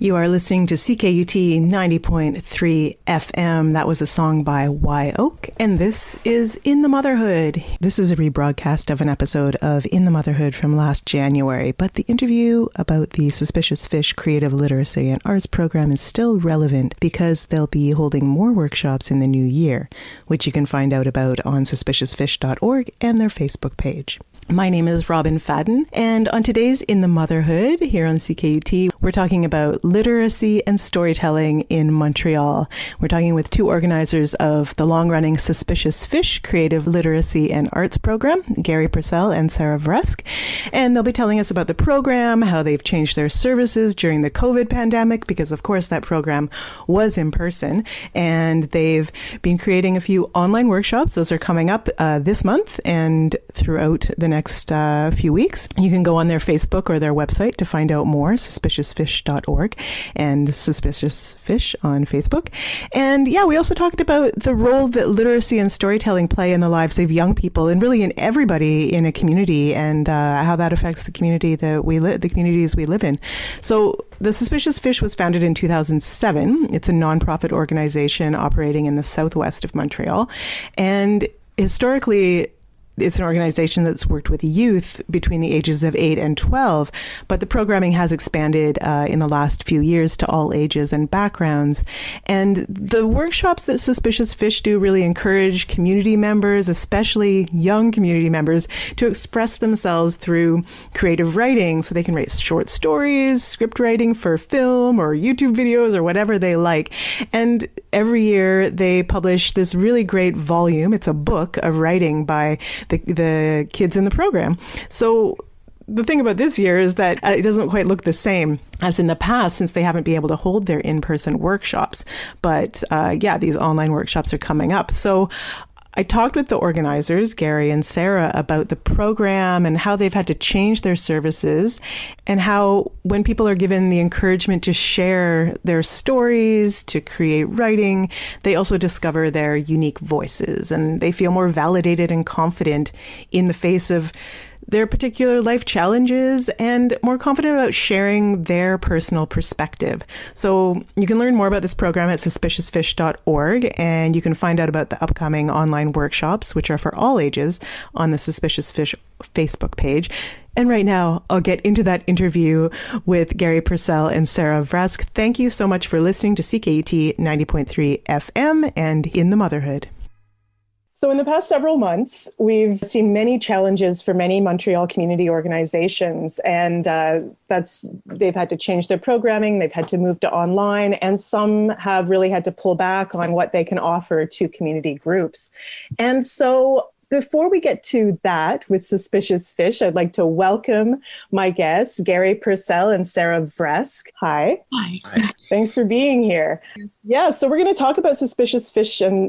You are listening to CKUT 90.3 FM. That was a song by Wye Oak, and this is In the Motherhood. This is a rebroadcast of an episode of In the Motherhood from last January, but the interview about the Suspicious Fish Creative Literacy and Arts program is still relevant because they'll be holding more workshops in the new year, which you can find out about on suspiciousfish.org and their Facebook page. My name is Robin Fadden, and on today's In the Motherhood here on CKUT, we're talking about literacy and storytelling in Montreal. We're talking with two organizers of the long-running Suspicious Fish Creative Literacy and Arts program, Gary Purcell and Sarah Vresk, and they'll be telling us about the program, how they've changed their services during the COVID pandemic, because of course that program was in person, and they've been creating a few online workshops. Those are coming up this month and throughout the next few weeks. You can go on their Facebook or their website to find out more, suspiciousfish.org and Suspicious Fish on Facebook. And yeah, we also talked about the role that literacy and storytelling play in the lives of young people and really in everybody in a community, and how that affects the community that we live, the communities we live in. So the Suspicious Fish was founded in 2007. It's a nonprofit organization operating in the southwest of Montreal. And historically, it's an organization that's worked with youth between the ages of 8 and 12, but the programming has expanded in the last few years to all ages and backgrounds. And the workshops that Suspicious Fish do really encourage community members, especially young community members, to express themselves through creative writing. So they can write short stories, script writing for film or YouTube videos or whatever they like. And every year they publish this really great volume. It's a book of writing by the kids in the program. So the thing about this year is that it doesn't quite look the same as in the past, since they haven't been able to hold their in-person workshops. But yeah, these online workshops are coming up. So I talked with the organizers, Gary and Sarah, about the program and how they've had to change their services, and how when people are given the encouragement to share their stories, to create writing, they also discover their unique voices, and they feel more validated and confident in the face of their particular life challenges and more confident about sharing their personal perspective. So you can learn more about this program at suspiciousfish.org, and you can find out about the upcoming online workshops, which are for all ages, on the Suspicious Fish Facebook page. And right now, I'll get into that interview with Gary Purcell and Sarah Vresk. Thank you so much for listening to CKUT 90.3 FM and In the Motherhood. So in the past several months, we've seen many challenges for many Montreal community organizations, and they've had to change their programming, they've had to move to online, and some have really had to pull back on what they can offer to community groups. And so before we get to that with Suspicious Fish, I'd like to welcome my guests, Gary Purcell and Sarah Vresk. Hi. Hi. Thanks for being here. Yeah, so we're going to talk about Suspicious Fish and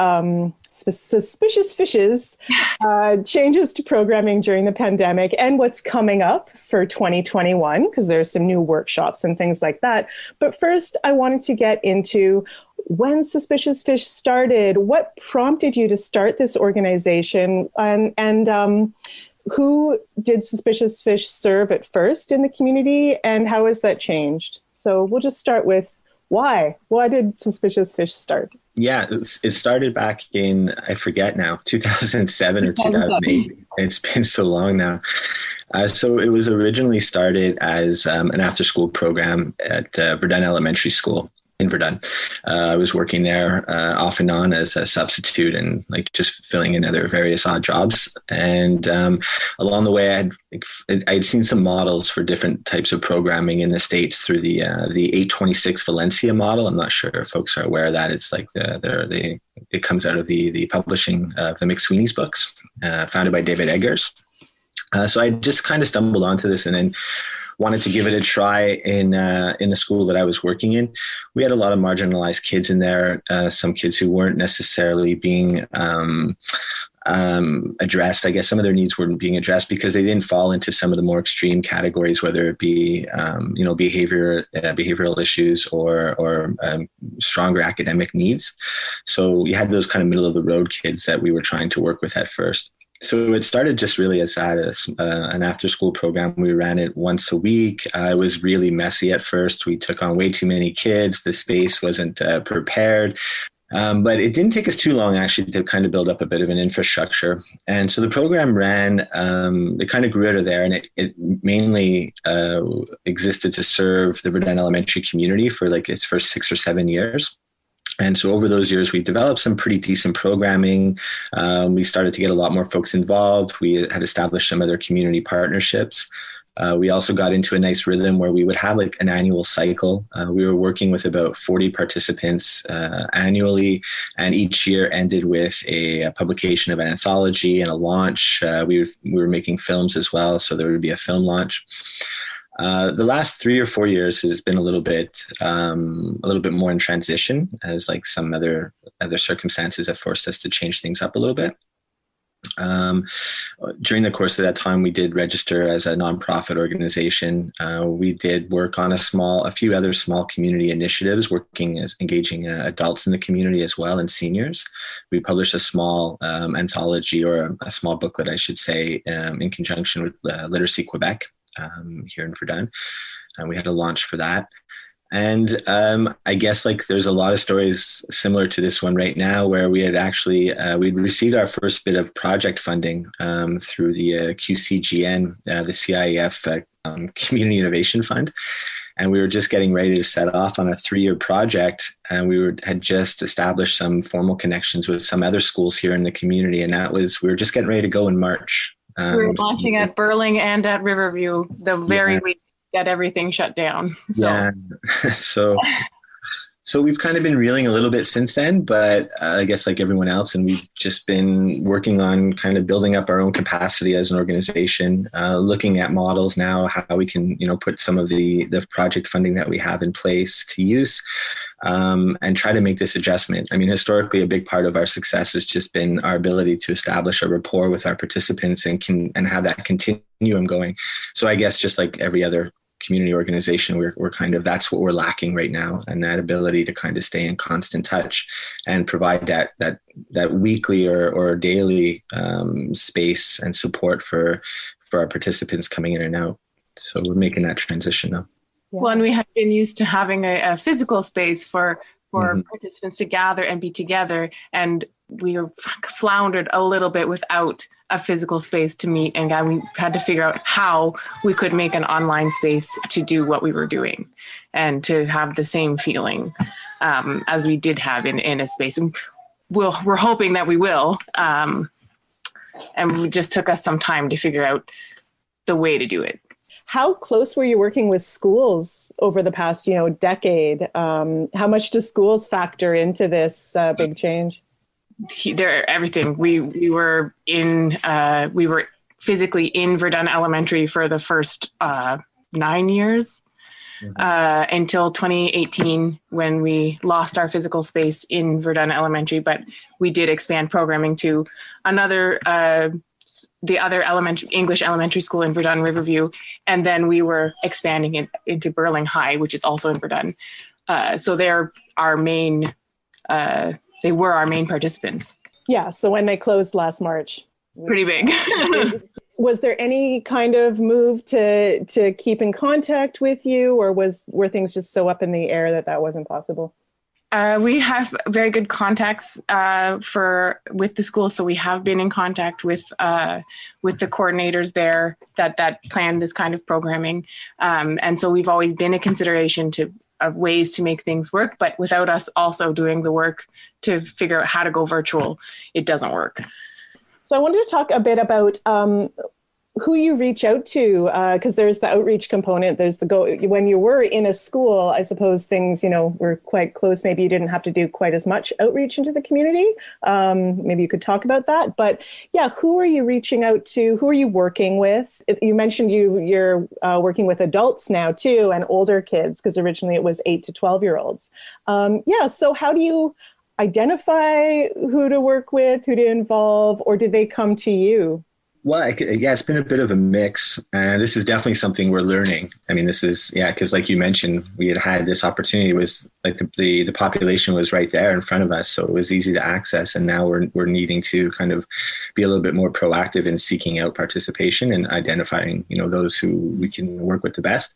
Suspicious Fish's changes to programming during the pandemic and what's coming up for 2021, because there's some new workshops and things like that. But first, I wanted to get into when Suspicious Fish started. What prompted you to start this organization, and who did Suspicious Fish serve at first in the community, and how has that changed? So we'll just start with why? Why did Suspicious Fish start? Yeah, it started back in, I forget now, 2007 or 2008. It's been so long now. So it was originally started as an after-school program at Verdun Elementary School in Verdun. I was working there off and on as a substitute and like just filling in other various odd jobs. And along the way, I'd seen some models for different types of programming in the States through the 826 Valencia model. I'm not sure if folks are aware of that. It's like it comes out of the publishing of the McSweeney's books, founded by David Eggers. So I just kind of stumbled onto this and then wanted to give it a try in the school that I was working in. We had a lot of marginalized kids in there, some kids who weren't necessarily being addressed. I guess some of their needs weren't being addressed because they didn't fall into some of the more extreme categories, whether it be behavioral issues or stronger academic needs. So we had those kind of middle of the road kids that we were trying to work with at first. So it started just really as an after-school program. We ran it once a week. It was really messy at first. We took on way too many kids. The space wasn't prepared. But it didn't take us too long, actually, to kind of build up a bit of an infrastructure. And so the program ran, it kind of grew out of there, and it mainly existed to serve the Verdun Elementary community for like its first 6 or 7 years. And so over those years, we developed some pretty decent programming. We started to get a lot more folks involved. We had established some other community partnerships. We also got into a nice rhythm where we would have like an annual cycle. We were working with about 40 participants annually, and each year ended with a publication of an anthology and a launch. We were making films as well, so there would be a film launch. The last 3 or 4 years has been a little bit more in transition, as like some other circumstances have forced us to change things up a little bit. During the course of that time, we did register as a nonprofit organization. We did work on a few other small community initiatives, engaging adults in the community as well, and seniors. We published a small anthology, or a small booklet, I should say, in conjunction with Literacy Quebec here in Verdun. And we had a launch for that. And I guess like there's a lot of stories similar to this one right now, where we had actually, we'd received our first bit of project funding through the QCGN, the CIEF Community Innovation Fund. And we were just getting ready to set off on a 3-year project. And had just established some formal connections with some other schools here in the community. And we were just getting ready to go in March. We were launching at Burling and at Riverview the very week that everything shut down. So. Yeah. So we've kind of been reeling a little bit since then, but I guess like everyone else, and we've just been working on kind of building up our own capacity as an organization, looking at models now, how we can, put some of the project funding that we have in place to use. And try to make this adjustment. I mean, historically, a big part of our success has just been our ability to establish a rapport with our participants and have that continuum going. So I guess just like every other community organization, we're kind of, that's what we're lacking right now, and that ability to kind of stay in constant touch and provide that weekly or daily space and support for our participants coming in and out. So we're making that transition now. Well, and we have been used to having a physical space for participants to gather and be together, and we floundered a little bit without a physical space to meet, and we had to figure out how we could make an online space to do what we were doing and to have the same feeling as we did have in a space. And we're hoping that we will, and it just took us some time to figure out the way to do it. How close were you working with schools over the past, decade? How much do schools factor into this big change? They're everything. We were physically in Verdun Elementary for the first 9 years until 2018, when we lost our physical space in Verdun Elementary. But we did expand programming to the other English elementary school in Verdun, Riverview, and then we were expanding it into Burling High, which is also in Verdun. So they're our main. They were our main participants. Yeah. So when they closed last March, pretty big. Was there any kind of move to keep in contact with you, or were things just so up in the air that wasn't possible? We have very good contacts with the school, so we have been in contact with the coordinators there that plan this kind of programming, and so we've always been a consideration of ways to make things work. But without us also doing the work to figure out how to go virtual, it doesn't work. So I wanted to talk a bit about who you reach out to, because there's the outreach component. There's when you were in a school, I suppose things, were quite close. Maybe you didn't have to do quite as much outreach into the community. Maybe you could talk about that. But yeah, who are you reaching out to? Who are you working with? You mentioned you're working with adults now too, and older kids, because originally it was 8 to 12-year-olds. So how do you identify who to work with, who to involve, or did they come to you? Well, yeah, it's been a bit of a mix, and this is definitely something we're learning. I mean, this is, yeah, because like you mentioned, we had this opportunity. It was like the population was right there in front of us, so it was easy to access. And now we're needing to kind of be a little bit more proactive in seeking out participation and identifying, those who we can work with the best.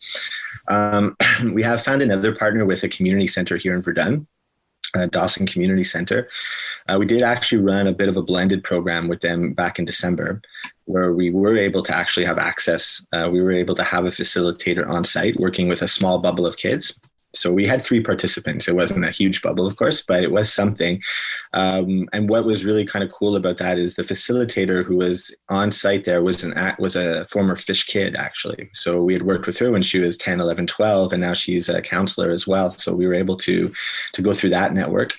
We have found another partner with a community center here in Verdun. Dawson Community Center. We did actually run a bit of a blended program with them back in December, where we were able to actually have access. We were able to have a facilitator on site working with a small bubble of kids. So we had 3 participants. It wasn't a huge bubble, of course, but it was something. And what was really kind of cool about that is the facilitator who was on site there was a former Fish kid, actually. So we had worked with her when she was 10, 11, 12, and now she's a counselor as well. So we were able to go through that network.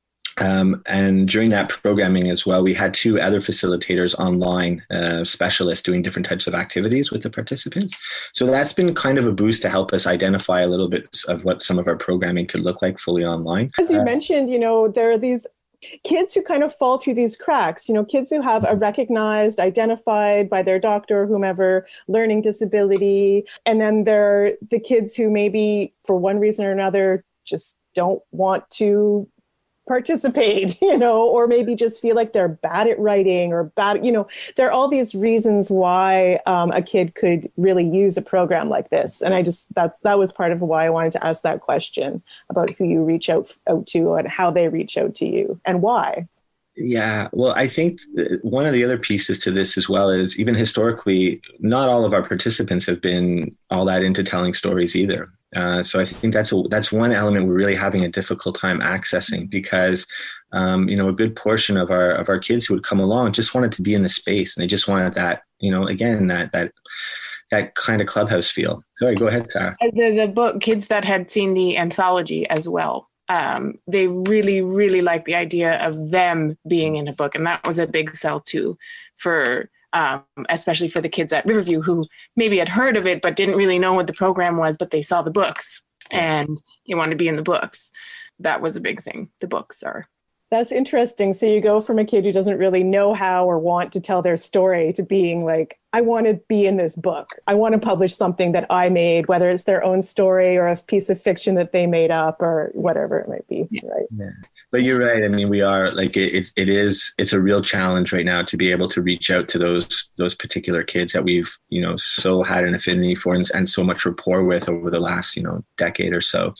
And during that programming as well, we had 2 other facilitators online, specialists doing different types of activities with the participants. So that's been kind of a boost to help us identify a little bit of what some of our programming could look like fully online. As you mentioned, there are these kids who kind of fall through these cracks, kids who have a recognized, identified by their doctor or whomever, learning disability. And then there are the kids who maybe for one reason or another just don't want to participate, or maybe just feel like they're bad at writing or bad, there are all these reasons why a kid could really use a program like this. And that was part of why I wanted to ask that question about who you reach out to and how they reach out to you and why. Yeah, well, I think one of the other pieces to this as well is even historically, not all of our participants have been all that into telling stories either. So I think that's one element we're really having a difficult time accessing because, a good portion of our kids who would come along just wanted to be in the space and they just wanted that, again, that kind of clubhouse feel. Sorry, go ahead, Sarah. The book, kids that had seen the anthology as well. They really, really liked the idea of them being in a book. And that was a big sell too for especially for the kids at Riverview who maybe had heard of it, but didn't really know what the program was, but they saw the books and they wanted to be in the books. That was a big thing. The books are. That's interesting. So you go from a kid who doesn't really know how or want to tell their story to being like, I want to be in this book. I want to publish something that I made, whether it's their own story or a piece of fiction that they made up or whatever it might be. Yeah. Right. Yeah. But you're right. I mean, we are like, it's a real challenge right now to be able to reach out to those particular kids that we've, so had an affinity for and so much rapport with over the last, decade or so.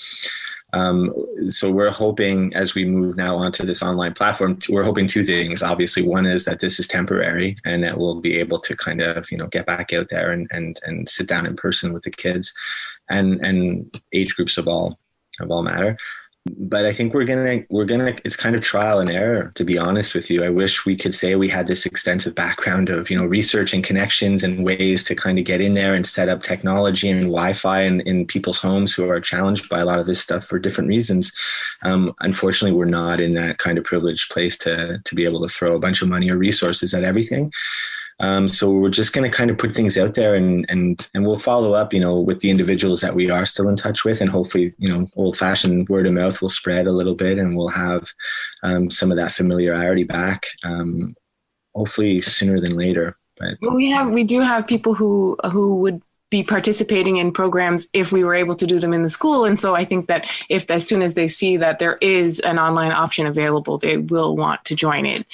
So we're hoping as we move now onto this online platform, we're hoping 2 things. Obviously, one is that this is temporary and that we'll be able to kind of, get back out there and sit down in person with the kids and age groups of all matter. But I think we're gonna, it's kind of trial and error, to be honest with you. I wish we could say we had this extensive background of, research and connections and ways to kind of get in there and set up technology and Wi-Fi in people's homes who are challenged by a lot of this stuff for different reasons. Unfortunately, we're not in that kind of privileged place to be able to throw a bunch of money or resources at everything. So we're just going to kind of put things out there and we'll follow up, with the individuals that we are still in touch with, and hopefully, old fashioned word of mouth will spread a little bit and we'll have some of that familiarity back, hopefully sooner than later. But we do have people who would be participating in programs if we were able to do them in the school. And so I think that as soon as they see that there is an online option available, they will want to join it.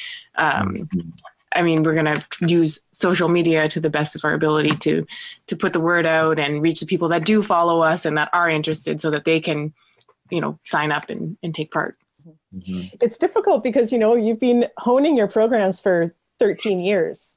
I mean, we're going to use social media to the best of our ability to put the word out and reach the people that do follow us and that are interested so that they can, sign up and take part. Mm-hmm. It's difficult because, you've been honing your programs for 13 years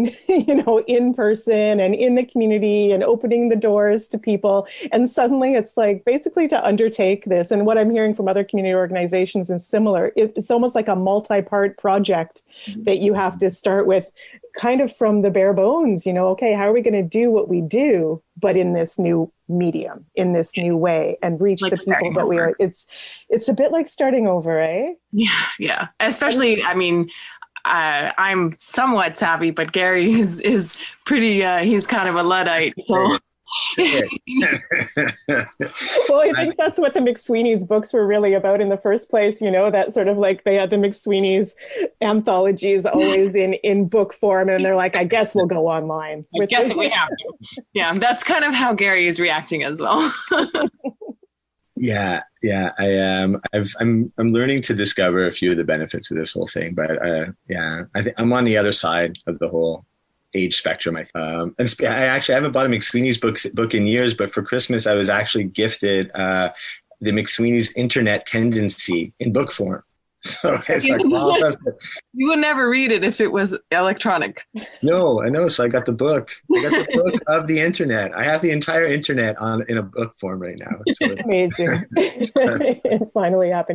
in person and in the community and opening the doors to people. And suddenly it's like basically to undertake this. And what I'm hearing from other community organizations is similar. It's almost like a multi-part project that you have to start with kind of from the bare bones, okay, how are we going to do what we do, but in this new medium, in this new way and reach the people that we are. It's a bit like starting over, eh? Yeah. Especially, I mean, I'm somewhat savvy, but Gary is pretty, he's kind of a Luddite. So Well, I think that's what the McSweeney's books were really about in the first place, that sort of like they had the McSweeney's anthologies always in book form, and they're like, I guess we'll go online. I guess we have to. Yeah, that's kind of how Gary is reacting as well. Yeah. I'm learning to discover a few of the benefits of this whole thing, but I think I'm on the other side of the whole age spectrum. And I actually haven't bought a McSweeney's book in years, but for Christmas I was actually gifted the McSweeney's Internet Tendency in book form. So it's like, you would never read it if it was electronic. No, I know. So I got the book. I got the book of the internet. I have the entire internet in a book form right now. So amazing. It finally happened.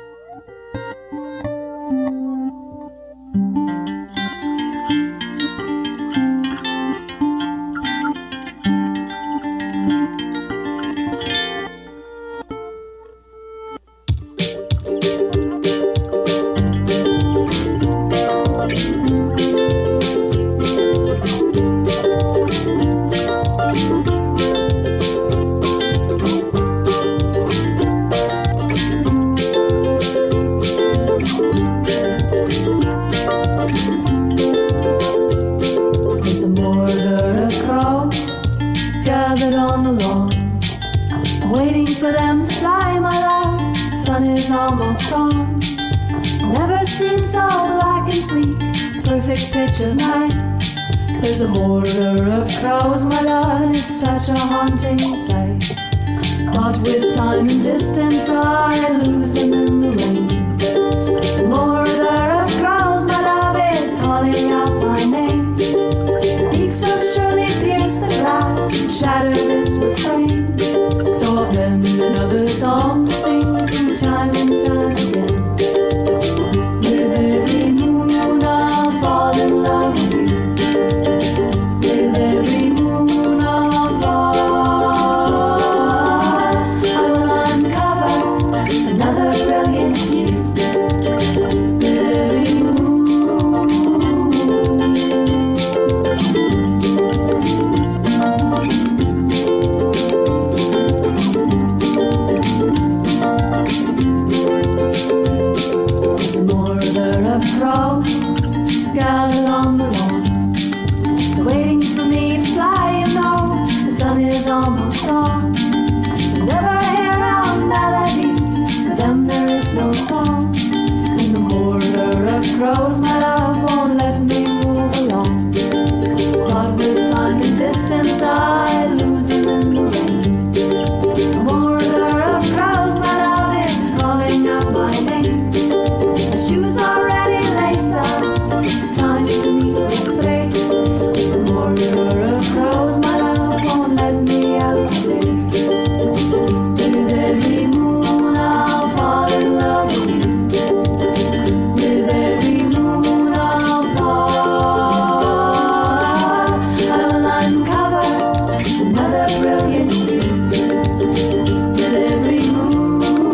Almost gone. Never seen so black and sleek, perfect pitch of night. There's a border of crows, my love, and it's such a haunting sight. But with time and distance, I lose them in the rain. The border of crows, my love, is calling out my name. Beaks will surely pierce the glass and shatter this refrain. So I'll blend another song to sing through time and time again. With every moon I'll fall in love with you. With every moon I'll fall, I will uncover another brilliant view. With every gathered on the lawn, they're waiting for me to fly. You know, the sun is almost gone. They never hear our melody, for them there is no song. And the border of crows, my love, won't let me move along. But with time and distance, I lose them in the rain. The border of crows, my love, is calling out my name. The shoes already laced up. It's time to meet the fray. The border of crows, my love, won't let me out today. With every moon I'll fall in love with you. With every moon I'll fall, I will uncover another brilliant view. With every moon.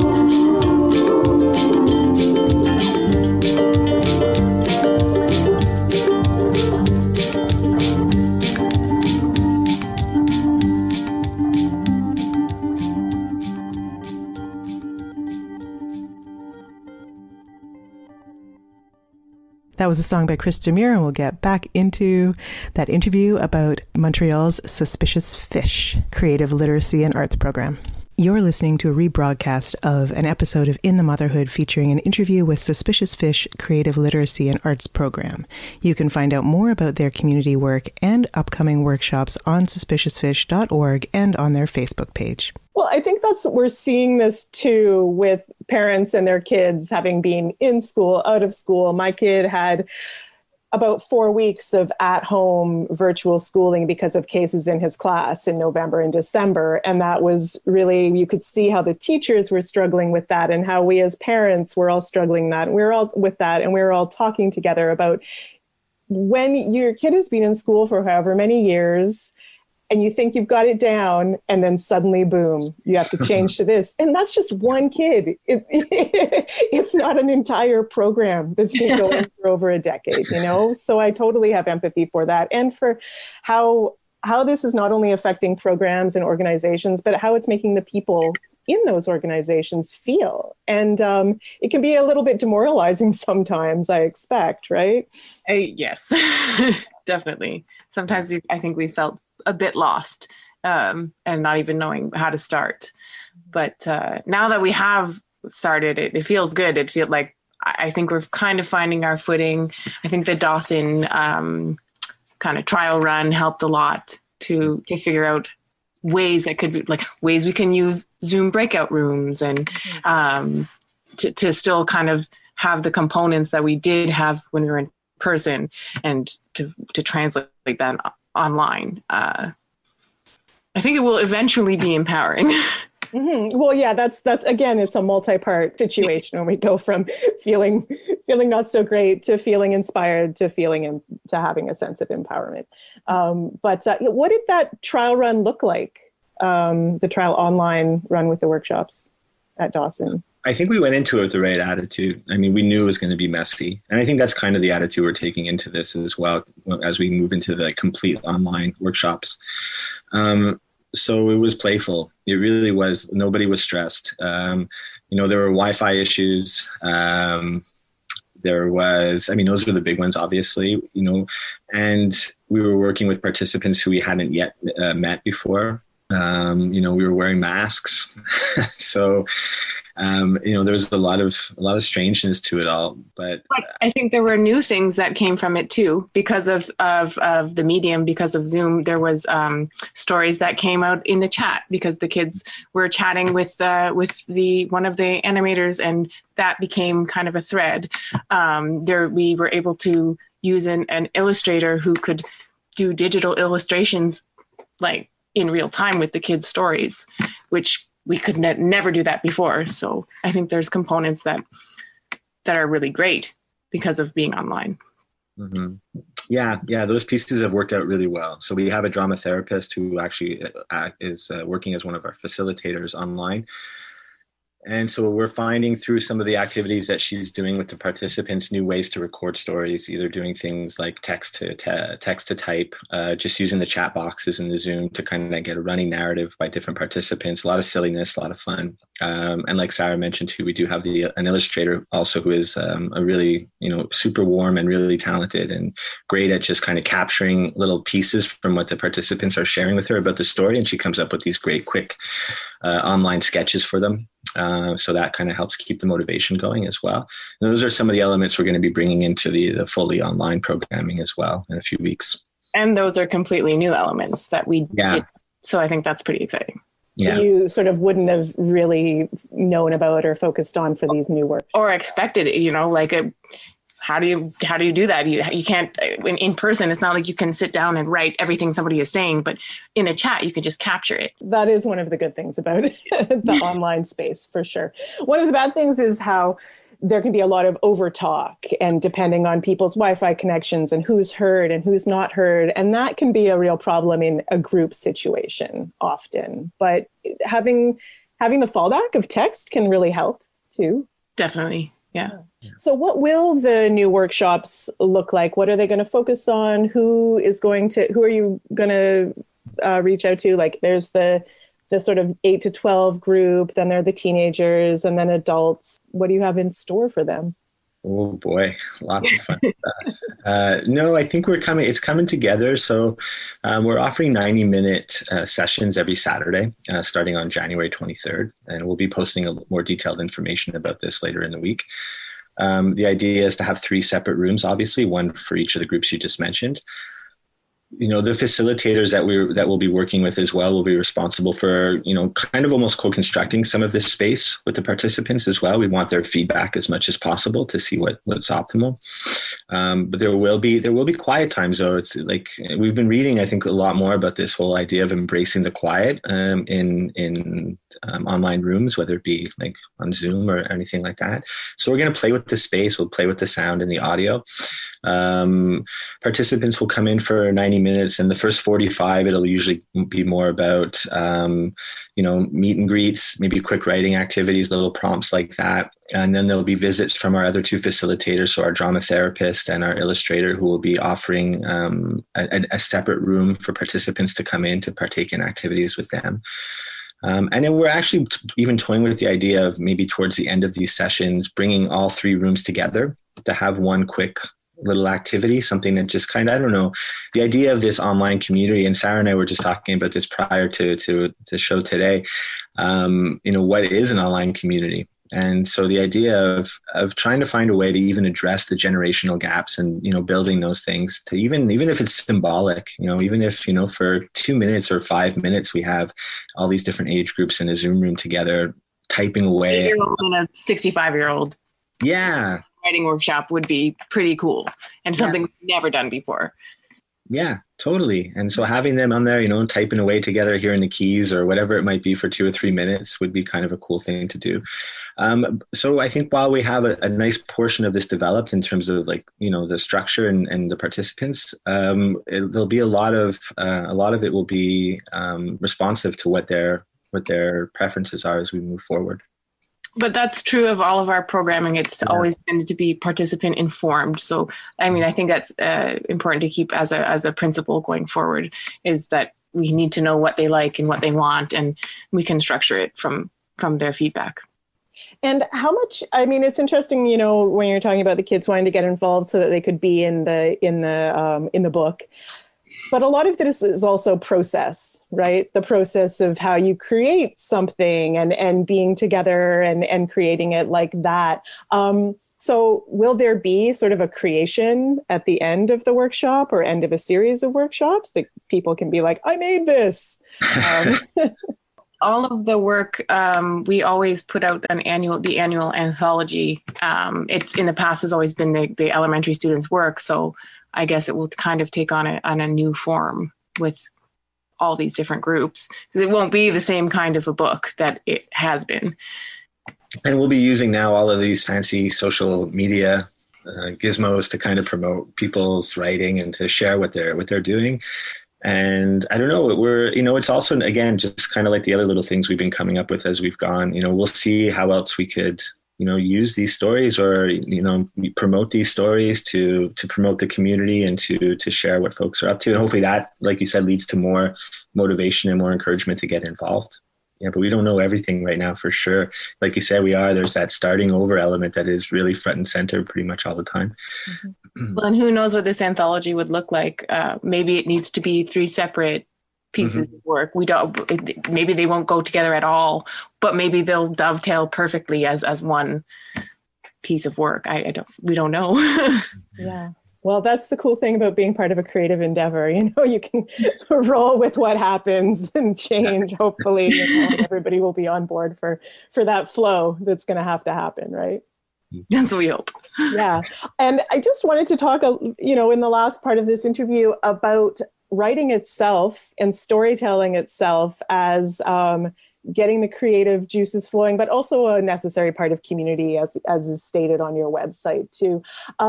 That was a song by Chris Demure, and we'll get back into that interview about Montreal's Suspicious Fish Creative Literacy and Arts Program. You're listening to a rebroadcast of an episode of In the Motherhood featuring an interview with Suspicious Fish Creative Literacy and Arts Program. You can find out more about their community work and upcoming workshops on suspiciousfish.org and on their Facebook page. Well, I think we're seeing this too with parents and their kids having been in school, out of school. My kid had about 4 weeks of at-home virtual schooling because of cases in his class in November and December. And that was really, you could see how the teachers were struggling with that and how we as parents were all struggling that. And we were all with that. And we were all talking together about when your kid has been in school for however many years, and you think you've got it down, and then suddenly, boom, you have to change to this. And that's just one kid. It's not an entire program that's been going for over a decade, you know? So I totally have empathy for that, and for how how this is not only affecting programs and organizations, but how it's making the people in those organizations feel. And it can be a little bit demoralizing sometimes, I expect, right? Yes, definitely. Sometimes I think we felt a bit lost and not even knowing how to start. But now that we have started, it feels good. It feels like, I think we're kind of finding our footing. I think the Dawson kind of trial run helped a lot to figure out ways that could be like ways we can use Zoom breakout rooms and to still kind of have the components that we did have when we were in person and to translate that online. I think it will eventually be empowering. Mm-hmm. Well, yeah, that's again, it's a multi-part situation when we go from feeling not so great to feeling inspired to to having a sense of empowerment. But what did that trial run look like? The trial online run with the workshops at Dawson? I think we went into it with the right attitude. I mean, we knew it was going to be messy. And I think that's kind of the attitude we're taking into this as well as we move into the complete online workshops. So it was playful. It really was. Nobody was stressed. There were Wi-Fi issues. There was, those were the big ones, obviously, and we were working with participants who we hadn't yet met before. We were wearing masks. So, there was a lot of strangeness to it all, but I think there were new things that came from it too, because of the medium, because of Zoom. There was stories that came out in the chat because the kids were chatting with one of the animators, and that became kind of a thread. We were able to use an illustrator who could do digital illustrations like in real time with the kids' stories, which we could never do that before. So I think there's components that are really great because of being online. Mm-hmm. Yeah, those pieces have worked out really well. So we have a drama therapist who actually is working as one of our facilitators online. And so we're finding through some of the activities that she's doing with the participants, new ways to record stories, either doing things like text to type, just using the chat boxes in the Zoom to kind of get a running narrative by different participants, a lot of silliness, a lot of fun. And like Sarah mentioned too, we do have an illustrator also who is a really, super warm and really talented and great at just kind of capturing little pieces from what the participants are sharing with her about the story. And she comes up with these great, quick online sketches for them. So that kind of helps keep the motivation going as well. And those are some of the elements we're going to be bringing into the fully online programming as well in a few weeks. And those are completely new elements that we did. So I think that's pretty exciting. Yeah. You sort of wouldn't have really known about or focused on for these new workshops. Or expected it, how do you do that? You can't in person. It's not like you can sit down and write everything somebody is saying, but in a chat, you can just capture it. That is one of the good things about the online space, for sure. One of the bad things is how there can be a lot of over talk, and depending on people's Wi-Fi connections and who's heard and who's not heard. And that can be a real problem in a group situation often. But having the fallback of text can really help too. Definitely. Yeah. So what will the new workshops look like? What are they going to focus on? Who are you going to reach out to? Like there's the sort of 8 to 12 group, then there are the teenagers and then adults. What do you have in store for them? Oh boy, lots of fun stuff. No, I think it's coming together. So we're offering 90-minute sessions every Saturday, starting on January 23rd. And we'll be posting a more detailed information about this later in the week. The idea is to have 3 separate rooms, obviously, one for each of the groups you just mentioned. The facilitators that we'll be working with as well will be responsible for, kind of almost co-constructing some of this space with the participants as well. We want their feedback as much as possible to see what's optimal. But there will be quiet times though. It's like we've been reading, I think, a lot more about this whole idea of embracing the quiet in online rooms, whether it be like on Zoom or anything like that. So we're going to play with the space. We'll play with the sound and the audio. Participants will come in for 90 20 minutes, and the first 45, it'll usually be more about, meet and greets, maybe quick writing activities, little prompts like that. And then there'll be visits from our other 2 facilitators, so our drama therapist and our illustrator, who will be offering a separate room for participants to come in to partake in activities with them. And then we're actually even toying with the idea of maybe towards the end of these sessions, bringing all 3 rooms together to have one quick little activity, something that just kind of, I don't know, the idea of this online community, and Sarah and I were just talking about this prior to the show today, what is an online community? And so the idea of trying to find a way to even address the generational gaps and, building those things to even if it's symbolic, even if, for 2 minutes or 5 minutes, we have all these different age groups in a Zoom room together, typing away. 8-year-old and a 65-year-old. Yeah. Writing workshop would be pretty cool and something we've never done before. Yeah, totally. And so having them on there, typing away together, hearing the keys or whatever it might be for 2 or 3 minutes would be kind of a cool thing to do. So I think while we have a nice portion of this developed in terms of the structure and the participants, there'll be a lot of it will be responsive to what their preferences are as we move forward. But that's true of all of our programming. It's always tended to be participant informed. So, I think that's important to keep as a principle going forward, is that we need to know what they like and what they want, and we can structure it from their feedback. And how much, it's interesting, when you're talking about the kids wanting to get involved so that they could be in the book. But a lot of this is also process, right? The process of how you create something and being together and creating it like that. So will there be sort of a creation at the end of the workshop or end of a series of workshops that people can be like, I made this? All of the work, we always put out the annual anthology. It's in the past has always been the elementary students' work. So I guess it will kind of take on a new form with all these different groups, because it won't be the same kind of a book that it has been. And we'll be using now all of these fancy social media gizmos to kind of promote people's writing and to share what they're doing. And I don't know, it's also, again, just kind of like the other little things we've been coming up with as we've gone. We'll see how else we could use these stories or, promote these stories to promote the community and to share what folks are up to. And hopefully that, like you said, leads to more motivation and more encouragement to get involved. Yeah, but we don't know everything right now for sure. Like you said, there's that starting over element that is really front and center pretty much all the time. Mm-hmm. Well, and who knows what this anthology would look like? Maybe it needs to be 3 separate pieces of work. Maybe they won't go together at all, but maybe they'll dovetail perfectly as one piece of work. We don't know. Yeah. Well, that's the cool thing about being part of a creative endeavor. You can roll with what happens and change, hopefully, and everybody will be on board for that flow that's going to happen, right? That's what we hope. Yeah. And I just wanted to talk, in the last part of this interview about writing itself and storytelling itself as getting the creative juices flowing, but also a necessary part of community, as is stated on your website too.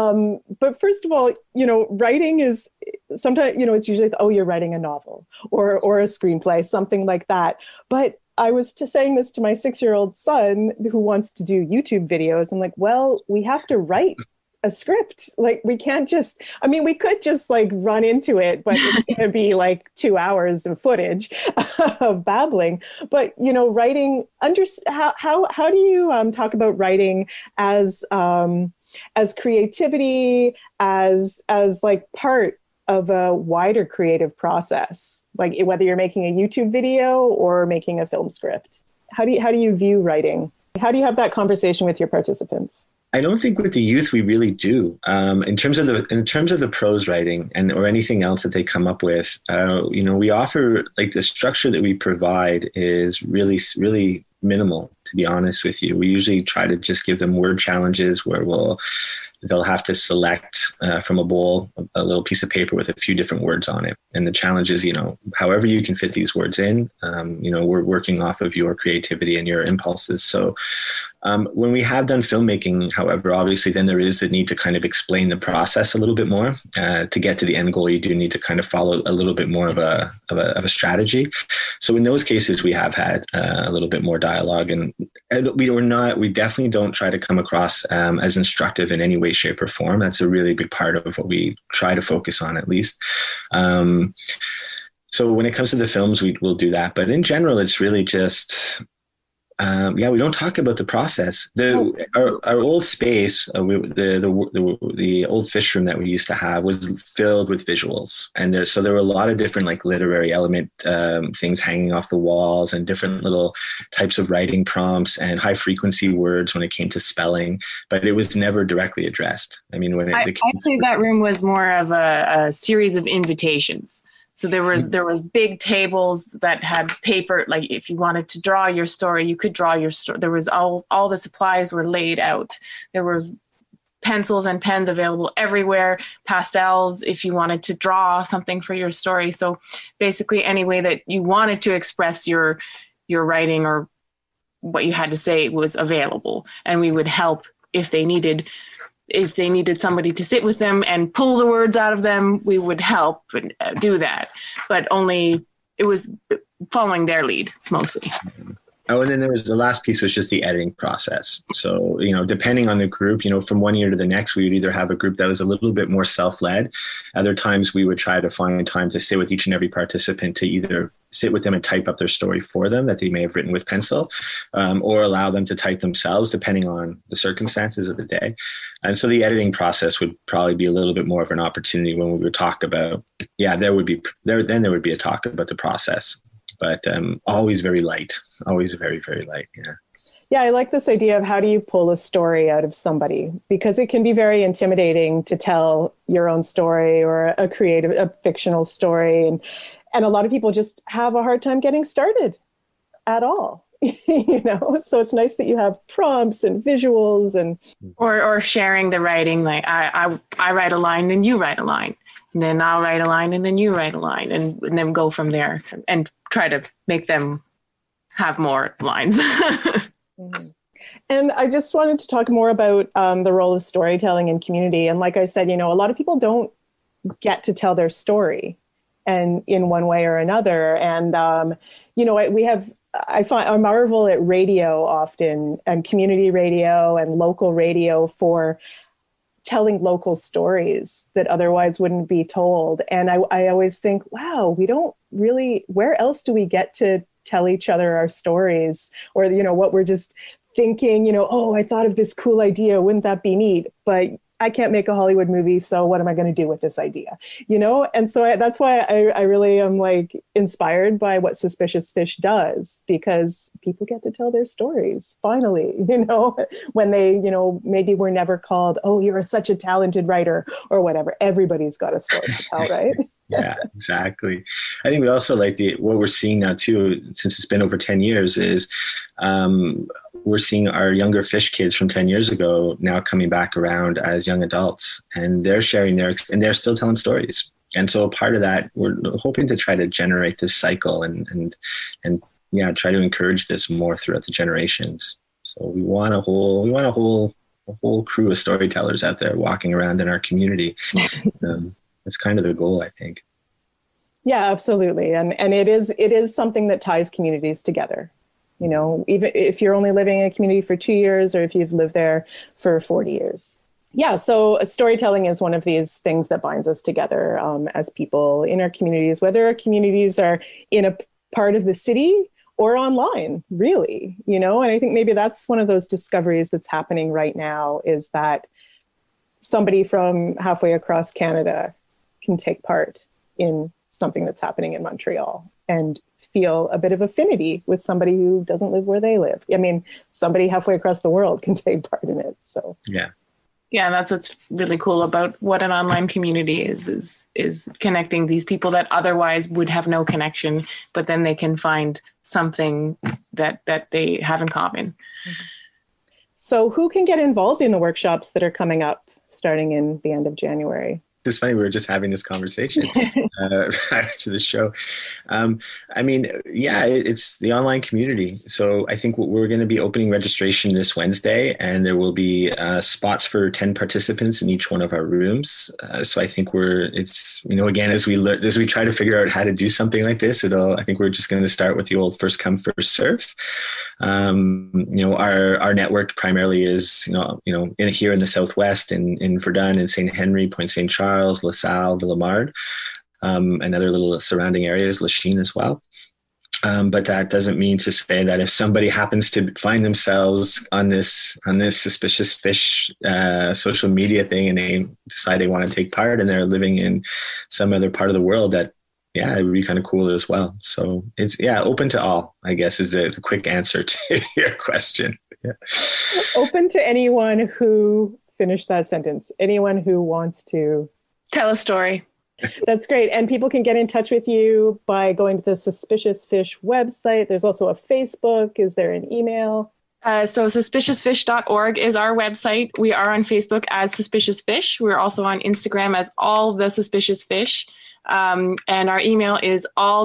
But first of all, writing is sometimes, it's usually, you're writing a novel or a screenplay, something like that. But I was saying this to my 6-year-old son who wants to do YouTube videos. I'm like, well, we have to write a script. Like, we can't just, we could just run into it, but it's going to be 2 hours of footage of babbling. But, writing, how do you talk about writing as creativity, as part of a wider creative process, whether you're making a YouTube video or making a film script? How do you view writing? How do you have that conversation with your participants? I don't think with the youth we really do. In terms of the prose writing or anything else that they come up with, we offer, the structure that we provide is really, really minimal, to be honest with you. We usually try to just give them word challenges where they'll have to select from a bowl a little piece of paper with a few different words on it. And the challenge is, however you can fit these words in, we're working off of your creativity and your impulses. So When we have done filmmaking, however, obviously then there is the need to kind of explain the process a little bit more. To get to the end goal, you do need to kind of follow a little bit more of a strategy. So in those cases, we have had a little bit more dialogue, and we definitely don't try to come across as instructive in any way, shape, or form. That's a really big part of what we try to focus on, at least. So when it comes to the films, we'll do that. But in general, it's really just... we don't talk about the process. Our old space, the old fish room that we used to have was filled with visuals, and there were a lot of different like literary element things hanging off the walls, and different little types of writing prompts and high frequency words when it came to spelling. But it was never directly addressed. I mean, I'd say that room was more of a series of invitations. So there was big tables that had paper, like if you wanted to draw your story, you could draw your story. There was all the supplies were laid out. There was pencils and pens available everywhere, pastels if you wanted to draw something for your story. So basically any way that you wanted to express your writing or what you had to say was available. And we would help if they needed somebody to sit with them and pull the words out of them, we would help and do that. But only it was following their lead mostly. Oh, and then there was the last piece was just the editing process. So, depending on the group, from one year to the next, we would either have a group that was a little bit more self-led. Other times we would try to find time to sit with each and every participant to either sit with them and type up their story for them that they may have written with pencil, or allow them to type themselves, depending on the circumstances of the day. And so the editing process would probably be a little bit more of an opportunity when we would talk about, there would be a talk about the process, but always very light, always very, very light. Yeah. Yeah, I like this idea of how do you pull a story out of somebody, because it can be very intimidating to tell your own story or a fictional story. And a lot of people just have a hard time getting started at all. So it's nice that you have prompts and visuals and or sharing the writing. Like I write a line and you write a line, and then I'll write a line and then you write a line, and then go from there and try to make them have more lines. And I just wanted to talk more about the role of storytelling in community. And like I said, a lot of people don't get to tell their story, and in one way or another. And I marvel at radio often, and community radio and local radio, for telling local stories that otherwise wouldn't be told. And I always think, wow, we don't really, where else do we get to tell each other our stories, or, what we're just thinking, oh, I thought of this cool idea. Wouldn't that be neat? But I can't make a Hollywood movie, so what am I going to do with this idea? And so that's why I really am inspired by what Suspicious Fish does, because people get to tell their stories finally, when they, maybe were never called, oh, you're such a talented writer or whatever. Everybody's got a story to tell, right? Yeah, exactly. I think we also like what we're seeing now too, since it's been over 10 years, is we're seeing our younger fish kids from 10 years ago now coming back around as young adults, and they're sharing and they're still telling stories. And so part of that, we're hoping to try to generate this cycle and try to encourage this more throughout the generations. So we want a whole crew of storytellers out there walking around in our community. That's kind of the goal, I think. Yeah, absolutely. And it is something that ties communities together. Even if you're only living in a community for 2 years, or if you've lived there for 40 years. Yeah, so storytelling is one of these things that binds us together as people in our communities, whether our communities are in a part of the city or online, really, And I think maybe that's one of those discoveries that's happening right now, is that somebody from halfway across Canada can take part in something that's happening in Montreal and feel a bit of affinity with somebody who doesn't live where they live. I mean, somebody halfway across the world can take part in it. So yeah, that's what's really cool about what an online community is connecting these people that otherwise would have no connection, but then they can find something that they have in common. Mm-hmm. So who can get involved in the workshops that are coming up starting in the end of January? It's funny, we were just having this conversation prior to the show. I mean, yeah, it's the online community. So I think we're going to be opening registration this Wednesday, and there will be spots for 10 participants in each one of our rooms. So I think it's, you know, again, as we try to figure out how to do something like this, I think we're just going to start with the old first come, first serve. You know, our network primarily is, here in the Southwest, in Verdun, in St. Henry, Point St. Charles, LaSalle, Villemard, and other little surrounding areas, Lachine as well. But that doesn't mean to say that if somebody happens to find themselves on this suspicious fish social media thing, and they decide they want to take part, and they're living in some other part of the world, that it would be kind of cool as well. So it's open to all, I guess, is the quick answer to your question. Yeah. Open to anyone who finished that sentence. Anyone who wants to tell a story. That's great. And people can get in touch with you by going to the Suspicious Fish website. There's also a Facebook. Is there an email? So suspiciousfish.org is our website. We are on Facebook as Suspicious Fish. We're also on Instagram as All the Suspicious Fish. And our email is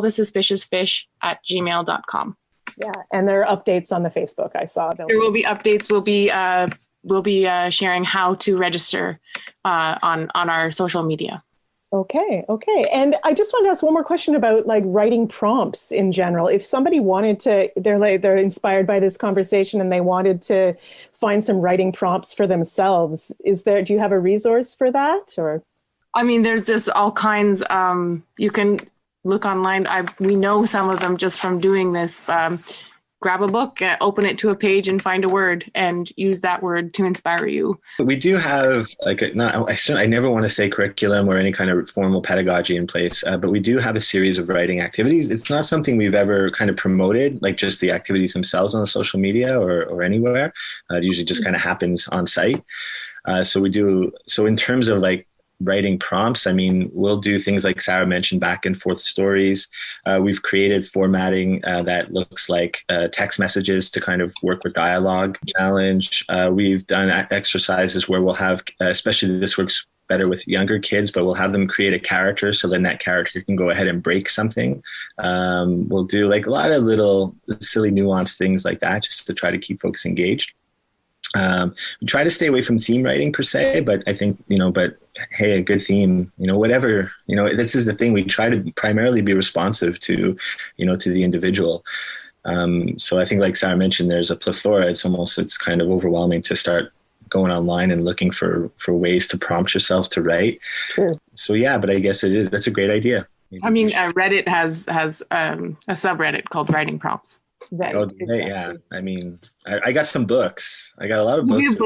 allthesuspiciousfish@gmail.com. Yeah. And there are updates on the Facebook. I saw them. There will be updates. We'll be sharing how to register on our social media. Okay. And I just want to ask one more question about like writing prompts in general. If somebody wanted to, they're inspired by this conversation and they wanted to find some writing prompts for themselves, do you have a resource for that? Or? I mean, there's just all kinds. You can look online. We know some of them just from doing this. Grab a book, open it to a page and find a word and use that word to inspire you. We do have I never want to say curriculum or any kind of formal pedagogy in place, but we do have a series of writing activities. It's not something we've ever kind of promoted, like just the activities themselves on social media or anywhere. It usually just kind of happens on site. So in terms of like writing prompts, I mean, we'll do things like Sarah mentioned, back and forth stories. We've created formatting that looks like text messages to kind of work with dialogue challenge. We've done exercises where we'll have, especially this works better with younger kids, but we'll have them create a character. So then that character can go ahead and break something. We'll do like a lot of little silly nuanced things like that, just to try to keep folks engaged. We try to stay away from theme writing per se, but I think, hey, a good theme, whatever, this is the thing. We try to primarily be responsive to the individual. So I think, like Sarah mentioned, there's a plethora. It's kind of overwhelming to start going online and looking for ways to prompt yourself to write. Sure. So yeah, but I guess that's a great idea. I mean, Reddit has a subreddit called Writing Prompts. Exactly. Yeah. I mean, I got some books. I got a lot of books.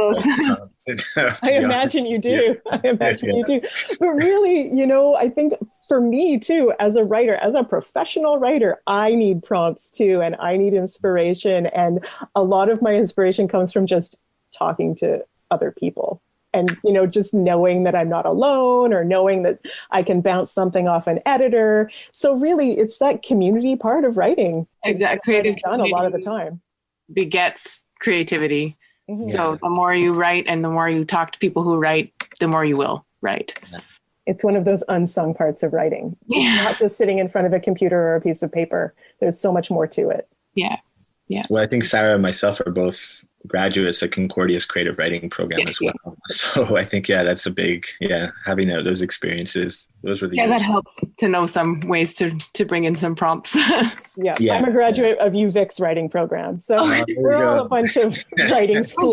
I imagine you do. Yeah. I imagine you do. But really, I think for me too, as a writer, as a professional writer, I need prompts too, and I need inspiration. And a lot of my inspiration comes from just talking to other people. And, just knowing that I'm not alone, or knowing that I can bounce something off an editor. So really, it's that community part of writing. Exactly. Creative done a lot of the time. Begets creativity. Mm-hmm. So the more you write and the more you talk to people who write, the more you will write. It's one of those unsung parts of writing. Yeah. Not just sitting in front of a computer or a piece of paper. There's so much more to it. Yeah. Well, I think Sarah and myself are both graduates at Concordia's creative writing program as well. So I think, that's a big, having those experiences, those were the years. That helps to know some ways to bring in some prompts. Yeah. I'm a graduate of UVic's writing program. So we're all a bunch of writing school.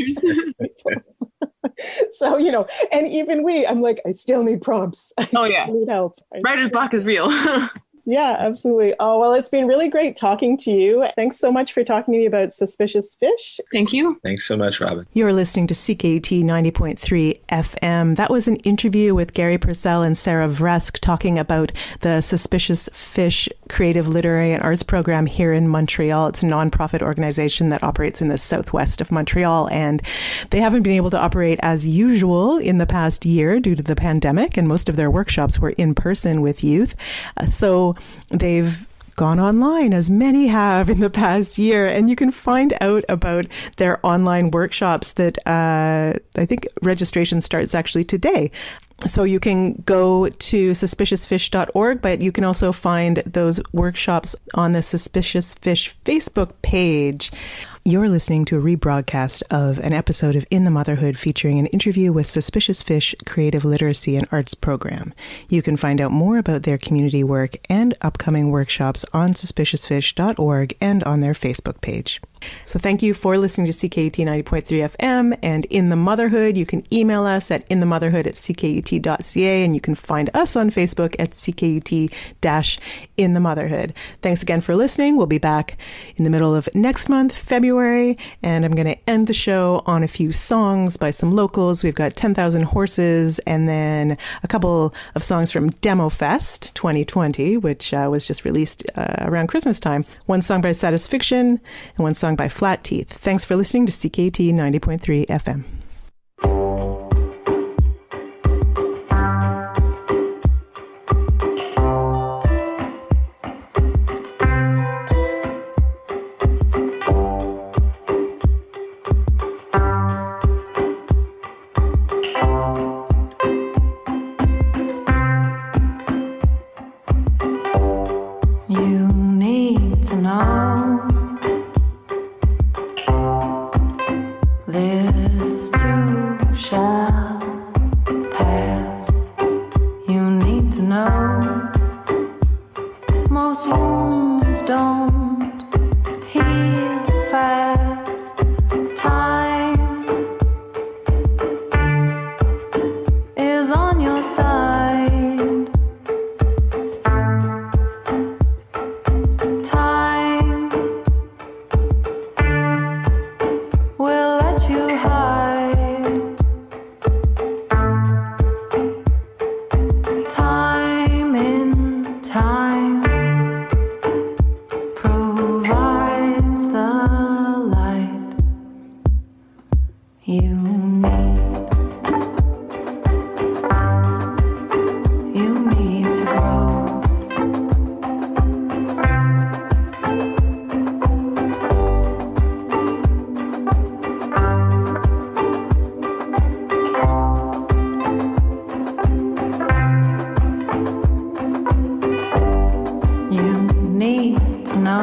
So, and even I'm like, I still need prompts. I need help. Writer's block is real. Yeah, absolutely. Oh, well, it's been really great talking to you. Thanks so much for talking to me about Suspicious Fish. Thank you. Thanks so much, Robin. You're listening to CKUT 90.3 FM. That was an interview with Gary Purcell and Sarah Vresk talking about the Suspicious Fish Creative Literary and Arts Program here in Montreal. It's a nonprofit organization that operates in the southwest of Montreal, and they haven't been able to operate as usual in the past year due to the pandemic, and most of their workshops were in person with youth. So they've gone online, as many have in the past year, and you can find out about their online workshops that I think registration starts actually today So you can go to suspiciousfish.org, but you can also find those workshops on the Suspicious Fish Facebook page. You're listening to a rebroadcast of an episode of In the Motherhood featuring an interview with Suspicious Fish Creative Literacy and Arts Program. You can find out more about their community work and upcoming workshops on suspiciousfish.org and on their Facebook page. So thank you for listening to CKUT 90.3 FM and In the Motherhood. You can email us at inthemotherhood@ckut.ca, and you can find us on Facebook at CKUT-In the Motherhood. Thanks again for listening. We'll be back in the middle of next month, February, and I'm going to end the show on a few songs by some locals. We've got 10,000 Horses, and then a couple of songs from Demo Fest 2020, which was just released around Christmas time. One song by Satisfiction and one song by Flat Teeth. Thanks for listening to CKUT 90.3 FM. You need to know this too shall pass. You need to know most wounds don't heal fast. Time is on your side. Time will let you hide. Time in time provides the light you need. You need to grow. You need to know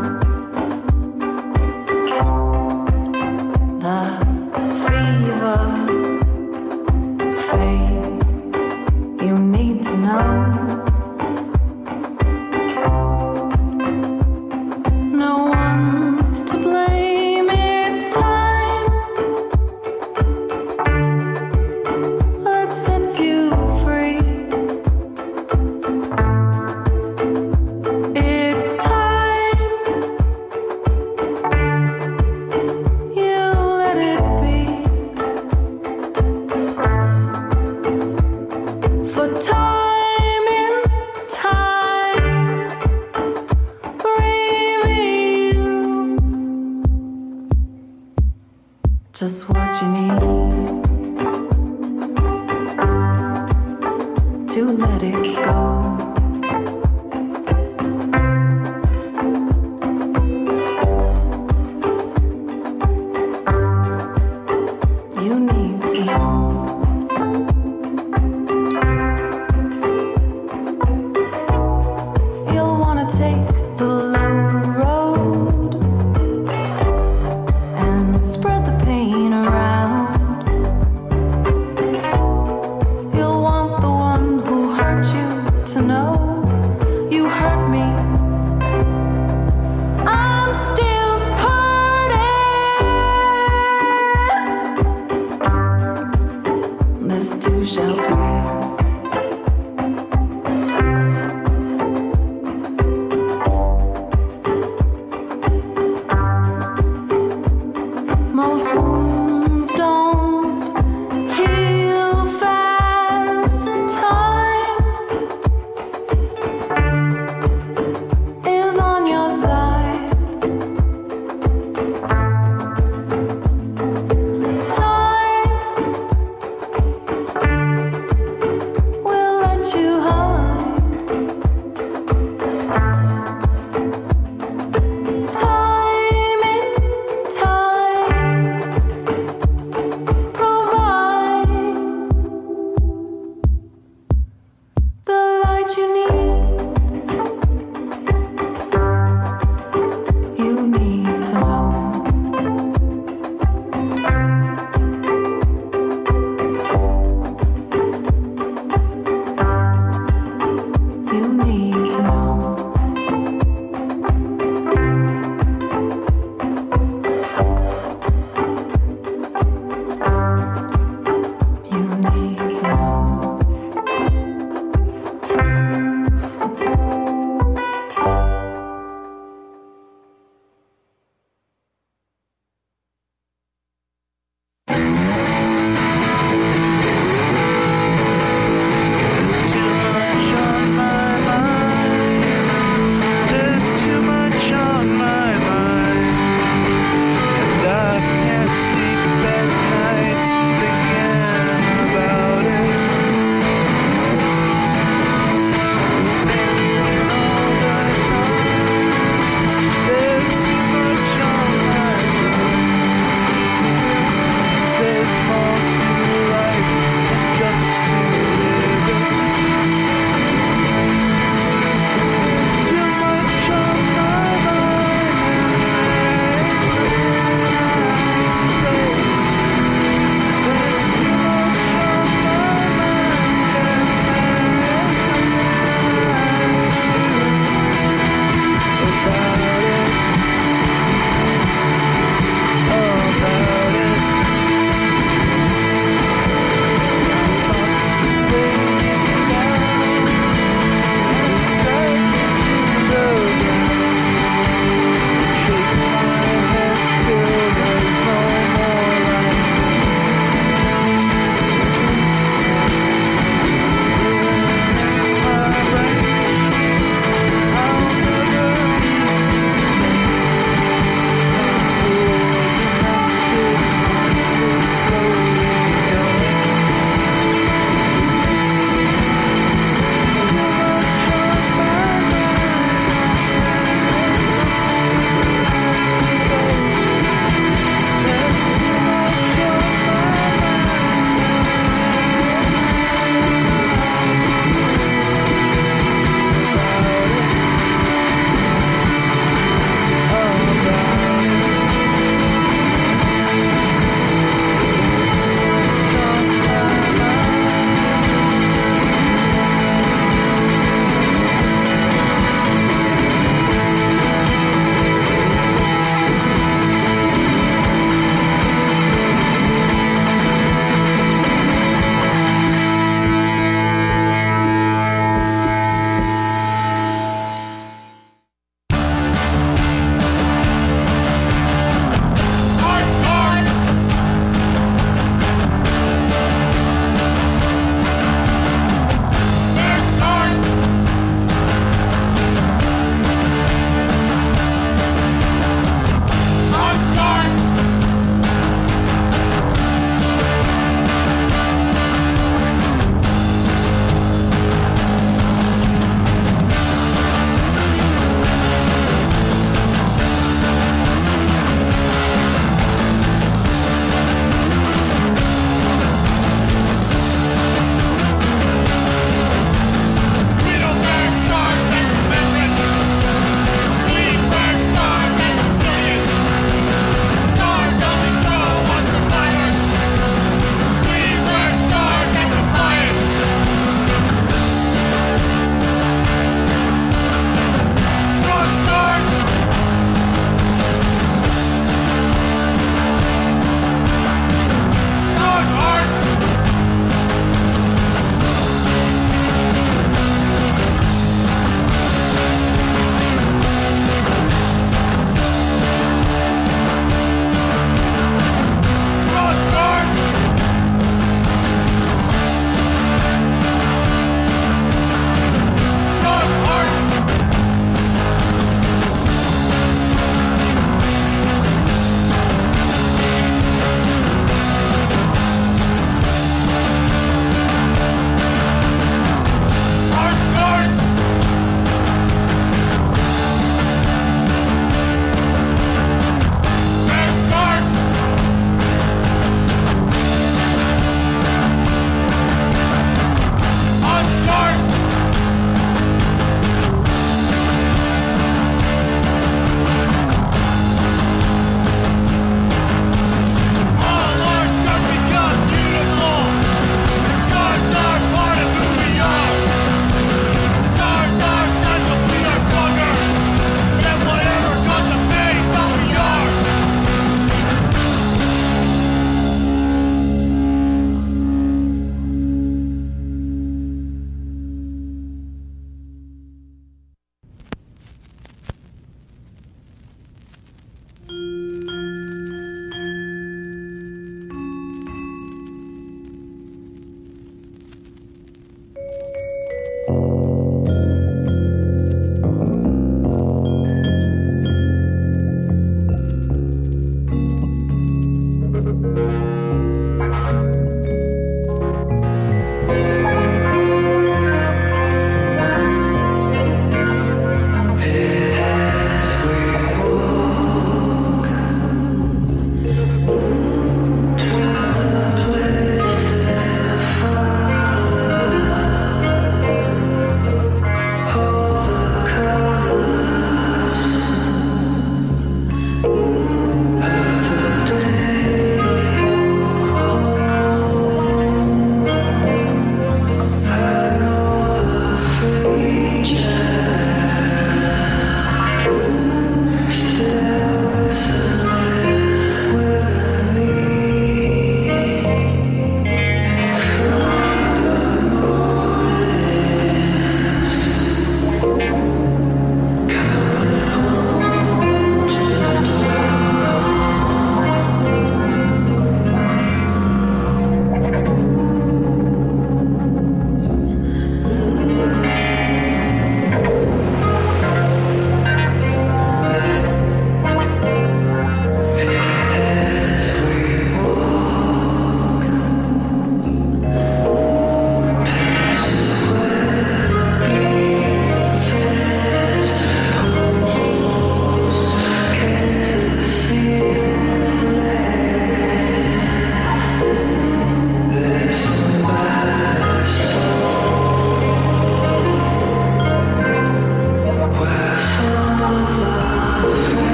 the fever fades. You need to know no one's to blame. It's time that sets you free. It's time you let it be. For time in time reveals just what you need to let it go. You need to know. You'll want to take the low road and spread the pain around. You'll want the one who hurt you to know you hurt me. I'm still hurting. This too shall pass. Most wounds don't heal fast. Time is on your side. Time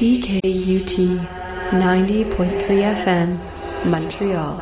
CKUT 90.3 FM, Montreal.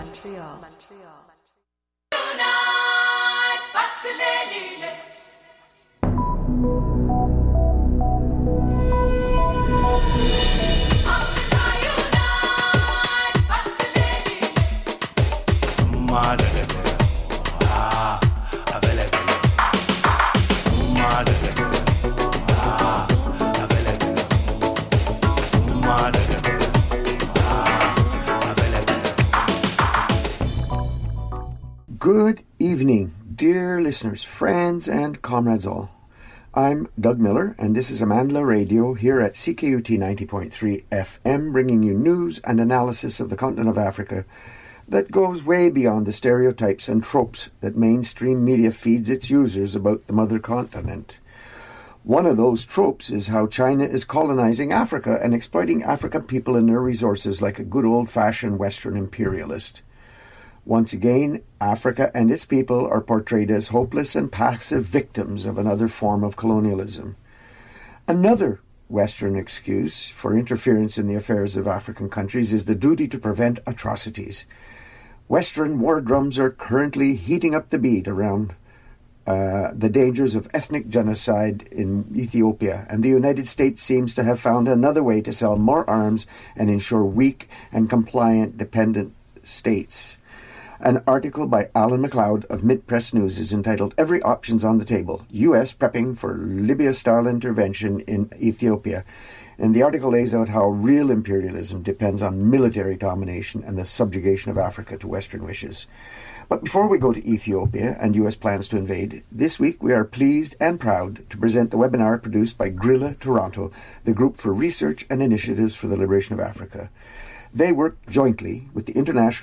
Good evening, dear listeners, friends, and comrades all. I'm Doug Miller, and this is Amandla Radio here at CKUT 90.3 FM, bringing you news and analysis of the continent of Africa that goes way beyond the stereotypes and tropes that mainstream media feeds its users about the mother continent. One of those tropes is how China is colonizing Africa and exploiting African people and their resources like a good old-fashioned Western imperialist. Once again, Africa and its people are portrayed as hopeless and passive victims of another form of colonialism. Another Western excuse for interference in the affairs of African countries is the duty to prevent atrocities. Western war drums are currently heating up the beat around the dangers of ethnic genocide in Ethiopia, and the United States seems to have found another way to sell more arms and ensure weak and compliant dependent states. An article by Alan McLeod of Mint Press News is entitled "Every Option's on the Table, U.S. Prepping for Libya-Style Intervention in Ethiopia." And the article lays out how real imperialism depends on military domination and the subjugation of Africa to Western wishes. But before we go to Ethiopia and U.S. plans to invade, this week we are pleased and proud to present the webinar produced by Grilla Toronto, the Group for Research and Initiatives for the Liberation of Africa. They work jointly with the International